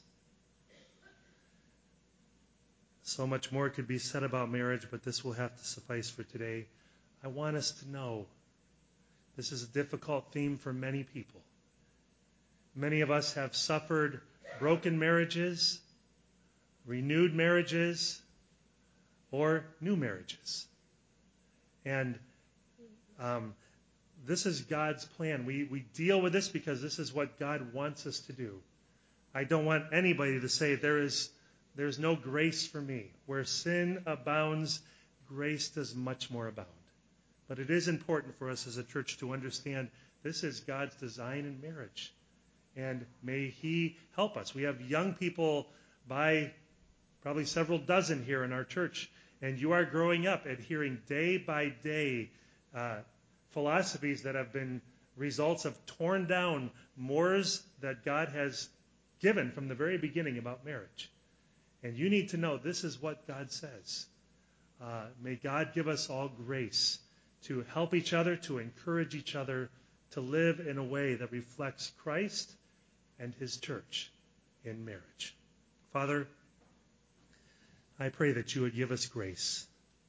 So much more could be said about marriage, but this will have to suffice for today. I want us to know this is a difficult theme for many people. Many of us have suffered broken marriages, renewed marriages, or new marriages. And um, this is God's plan. We, we deal with this because this is what God wants us to do. I don't want anybody to say there is there's no grace for me. Where sin abounds, grace does much more abound. But it is important for us as a church to understand this is God's design in marriage. And may he help us. We have young people by probably several dozen here in our church. And you are growing up and hearing day by day uh, philosophies that have been results of torn down mores that God has given from the very beginning about marriage. And you need to know this is what God says. Uh, may God give us all grace to help each other, to encourage each other, to live in a way that reflects Christ and his church in marriage. Father, I pray that you would give us grace.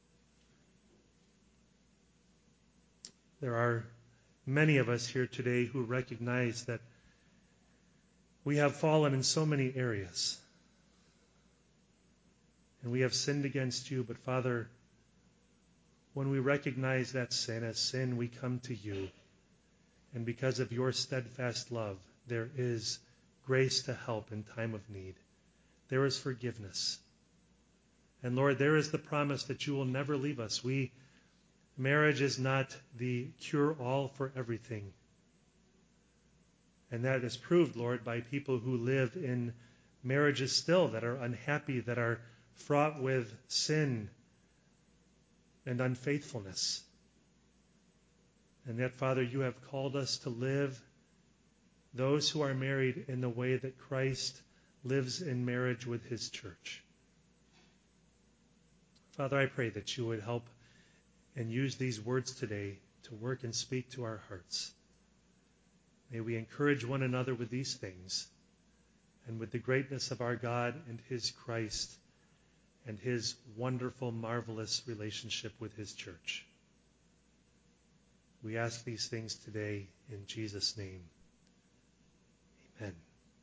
There are many of us here today who recognize that we have fallen in so many areas. And we have sinned against you, but Father, when we recognize that sin as sin, we come to you. And because of your steadfast love, there is grace to help in time of need. There is forgiveness. And Lord, there is the promise that you will never leave us. We, marriage is not the cure-all for everything. And that is proved, Lord, by people who live in marriages still that are unhappy, that are fraught with sin and unfaithfulness. And yet, Father, you have called us to live, those who are married, in the way that Christ lives in marriage with his church. Father, I pray that you would help and use these words today to work and speak to our hearts. May we encourage one another with these things and with the greatness of our God and his Christ and his wonderful, marvelous relationship with his church. We ask these things today in Jesus' name. Amen.